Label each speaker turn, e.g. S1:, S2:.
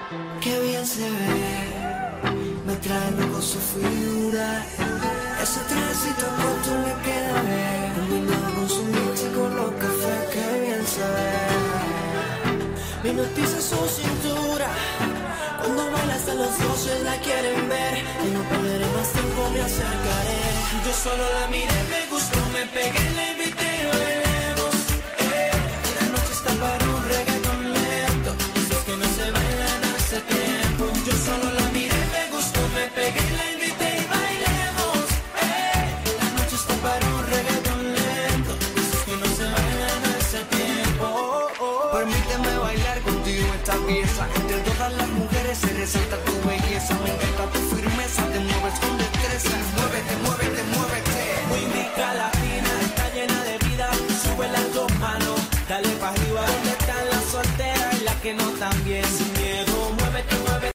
S1: Qué bien se ve, me trae loco su figura. Ese trajecito corto le queda bien, combinado con su mix y con los cafés. Qué bien se ve, me hipnotiza su cintura. Cuando baila hasta los dioses la quieren ver, y no perderé más tiempo, me acercaré. Yo solo la miré, me gustó, me pegué, la invité y bailemos. La noche está para un reggaetón lento, esos que no se bailan hace tiempo. Yo solo la miré, me gustó, me pegué, la invité y bailemos. La noche está para un reggaetón lento, esos que no se bailan hace tiempo. Permíteme bailar contigo esta pieza. Entre todas las mujeres se resalta tu belleza. Me